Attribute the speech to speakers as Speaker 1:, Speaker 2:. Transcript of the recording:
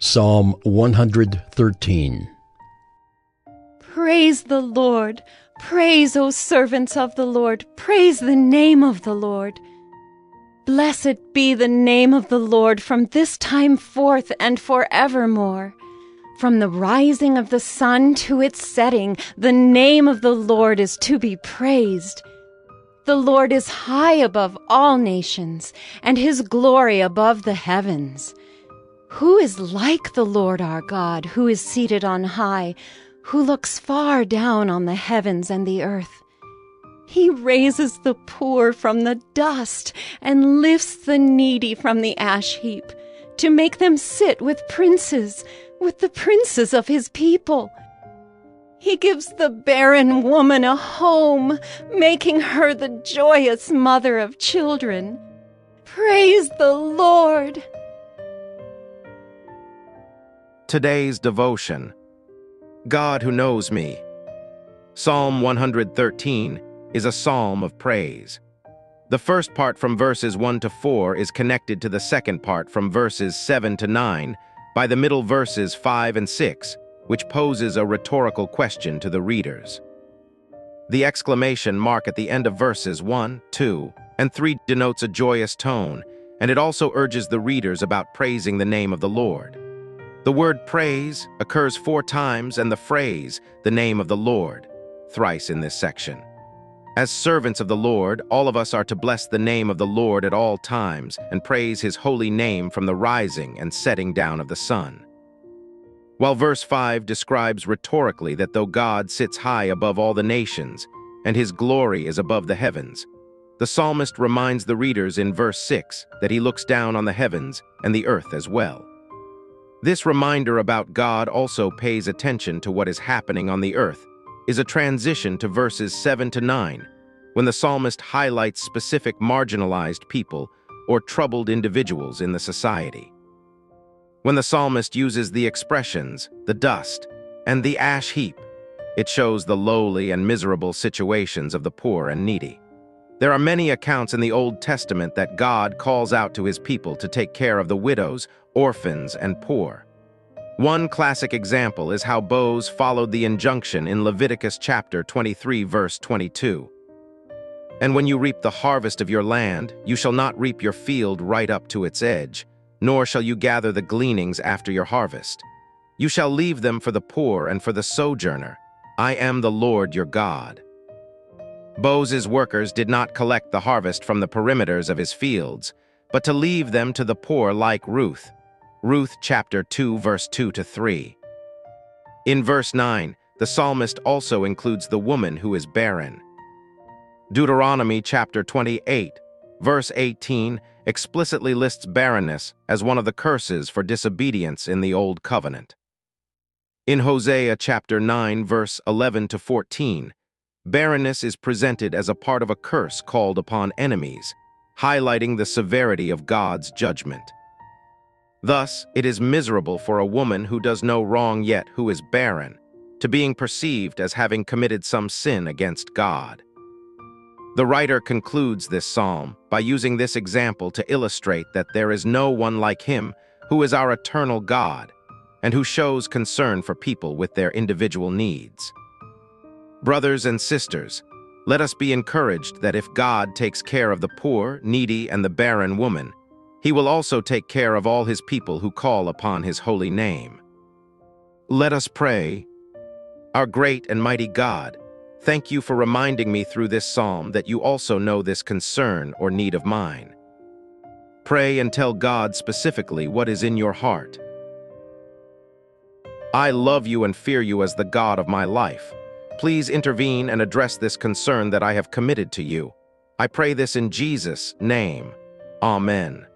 Speaker 1: Psalm 113.
Speaker 2: Praise the Lord. Praise, O servants of the Lord. Praise the name of the Lord. Blessed be the name of the Lord from this time forth and forevermore. From the rising of the sun to its setting, the name of the Lord is to be praised. The Lord is high above all nations, and his glory above the heavens. Who is like the Lord our God, who is seated on high, who looks far down on the heavens and the earth? He raises the poor from the dust and lifts the needy from the ash heap, to make them sit with the princes of his people. He gives the barren woman a home, making her the joyous mother of children. Praise the Lord!
Speaker 3: Today's devotion. God who knows me. Psalm 113 is a psalm of praise. The first part from verses 1 to 4 is connected to the second part from verses 7 to 9 by the middle verses 5 and 6, which poses a rhetorical question to the readers. The exclamation mark at the end of verses 1, 2, and 3 denotes a joyous tone, and it also urges the readers about praising the name of the Lord. The word praise occurs 4 times, and the phrase, the name of the Lord, thrice in this section. As servants of the Lord, all of us are to bless the name of the Lord at all times and praise his holy name from the rising and setting down of the sun. While verse 5 describes rhetorically that though God sits high above all the nations and his glory is above the heavens, the psalmist reminds the readers in verse 6 that he looks down on the heavens and the earth as well. This reminder about God also pays attention to what is happening on the earth, is a transition to verses 7 to 9, when the psalmist highlights specific marginalized people or troubled individuals in the society. When the psalmist uses the expressions, the dust, and the ash heap, it shows the lowly and miserable situations of the poor and needy. There are many accounts in the Old Testament that God calls out to his people to take care of the widows, orphans, and poor. One classic example is how Boaz followed the injunction in Leviticus chapter 23, verse 22. And when you reap the harvest of your land, you shall not reap your field right up to its edge, nor shall you gather the gleanings after your harvest. You shall leave them for the poor and for the sojourner. I am the Lord your God. Boaz's workers did not collect the harvest from the perimeters of his fields, but to leave them to the poor like Ruth. Ruth chapter 2, verse 2 to 3. In verse 9, the psalmist also includes the woman who is barren. Deuteronomy chapter 28, verse 18, explicitly lists barrenness as one of the curses for disobedience in the Old Covenant. In Hosea chapter 9, verse 11 to 14, barrenness is presented as a part of a curse called upon enemies, highlighting the severity of God's judgment. Thus, it is miserable for a woman who does no wrong yet who is barren, to being perceived as having committed some sin against God. The writer concludes this psalm by using this example to illustrate that there is no one like him who is our eternal God and who shows concern for people with their individual needs. Brothers and sisters, let us be encouraged that if God takes care of the poor, needy, and the barren woman, he will also take care of all his people who call upon his holy name. Let us pray. Our great and mighty God, thank you for reminding me through this psalm that you also know this concern or need of mine. Pray and tell God specifically what is in your heart. I love you and fear you as the God of my life. Please intervene and address this concern that I have committed to you. I pray this in Jesus' name. Amen.